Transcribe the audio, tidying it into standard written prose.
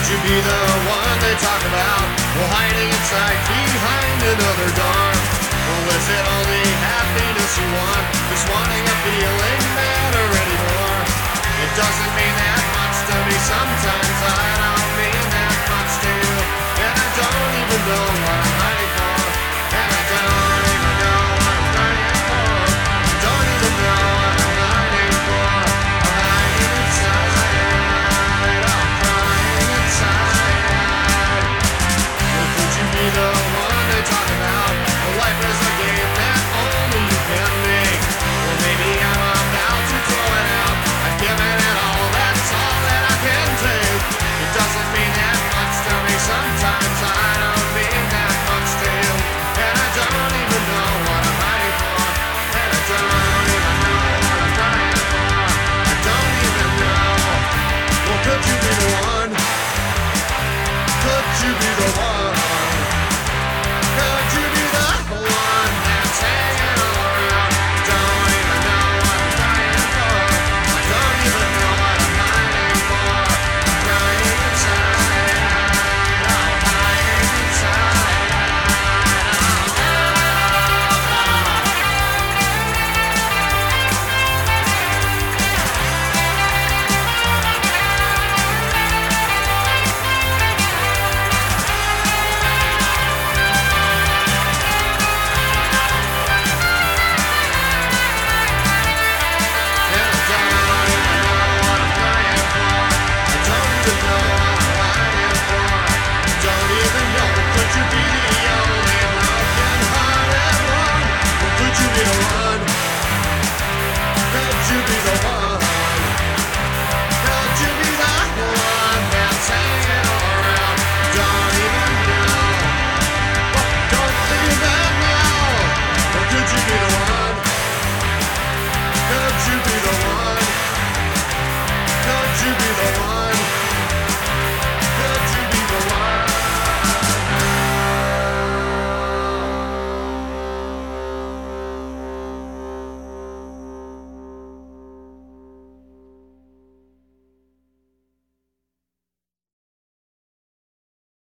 you be the one they talk about, or hiding inside behind another door? Or is it only happiness you want, just wanting a feeling better anymore? It doesn't mean that much to me sometimes, I don't mean that much to you, and I don't even know why.